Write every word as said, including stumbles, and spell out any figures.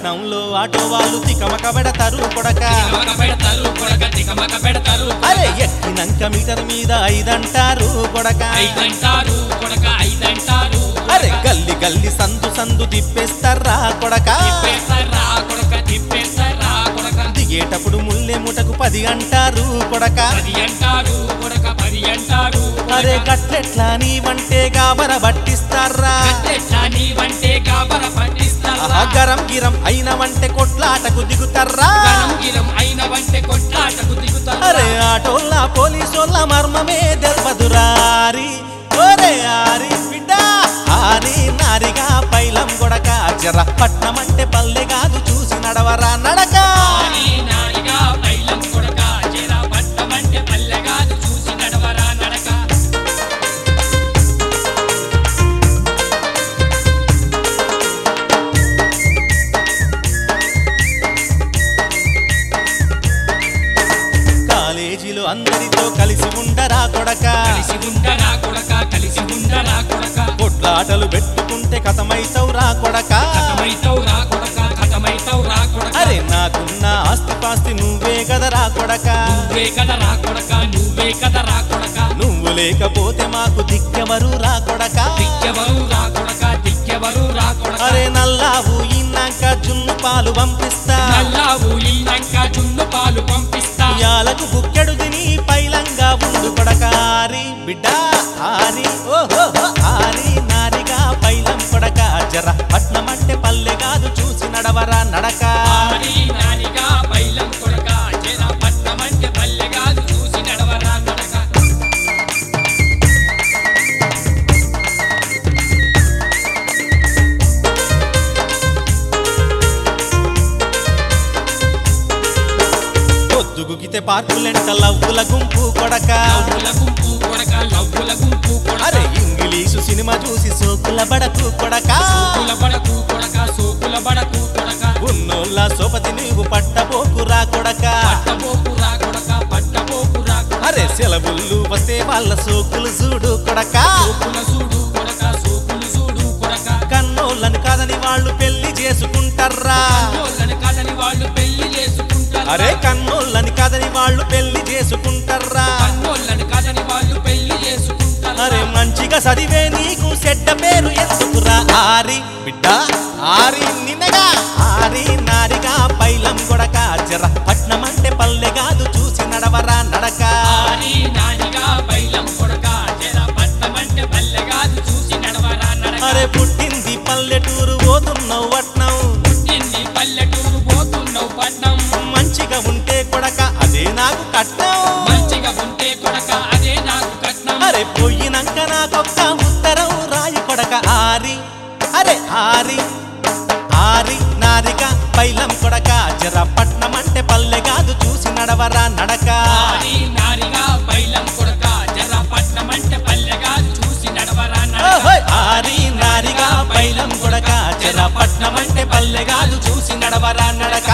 పట్నంలో ఆటో వాళ్ళు తికమక పెడతారు కొడక అరే ఎక్కినంక మీటర్ మీద ఐదంటారు కొడక అరే గల్లి గల్లి సందు సందు తిప్పేస్తారా కొడక దిగేటప్పుడు ముల్లె ముటకు పది అంటారు కొడక అరే గట్లెట్లా నీవంటే గాబర పట్టిస్తారా గరం గిరం అయినవంటే కొట్లాటకు దిగుతారా అరే ఆటోల్లా పోలీసోళ్ళ మర్మమే తెల్పదురారి ఓరే ఆరి బిడ్డ ఆరి నారిగా పైలం గొడక జర పట్నం అంటే పల్లె కాదు చూసి నడవరా నడక కాలేజీలో అందరితో కలిసి ఉండరా కొడక కొట్లాటలు పెట్టుకుంటే కథమైతవురా కొడక అరే నాకున్న ఆస్తి పాస్తి నువ్వే కదరా కొడక నువ్వు లేకపోతే మాకు దిక్కెవరు రా కొడక అరే నల్లావు ఇన్నాక జున్ను పాలు పంపిస్తా యాలకు బుక్కెడు తిని పైలంగా ఉండు కొడకారి బిడ్డ ఆరి ఓహో ఆరి నారిగా పైలం కొడక జర పట్నం అంటే పల్లె కాదు చూసి నడవరా నడక పొద్దుగుకితే పార్కులెంట లవ్వుల గుంపు కొడక అరే ఇంగ్లీషు సినిమా చూసి సోకుల బడకు కొడక ఉన్నోళ్ళ సోపతి నీవు పట్టబోకురా కొడక అరే సెలవుళ్ళు వస్తే వాళ్ళ సోకులు చూడు కొడక కన్నోళ్ళని కాదని వాళ్ళు పెళ్లి చేసుకుంటారా అరే కన్నోళ్ళని కాదని వాళ్ళు పెళ్లి చేసుకుంటారా అరే మంచిగా చదివే నీకు చెడ్డ పేరు ఎందుకురా ఆరి బిడ్డ ఆరి నిన్నగా ఆరి నారిగా పైలం కొడక జర పట్నం అంటే పల్లె కాదు చూసి నడవరా నడక అరే పుట్టింది పల్లెటూరు పోతున్నావు పట్నం మంచిగా ఉంటే కొడక అదే నాకు కట్నం అరే పోయినాక నాకొక్క ఉత్తరం రాయి కొడక ఆరి అరే ఆరి ఆరి నారిగా పైలం కొడక జర పట్నం అంటే పల్లె కాదు చూసి నడవరా నడక ఆరి నారిగా పైలం కొడక జర పట్నం అంటే పల్లె కాదు చూసి నడవరా నడక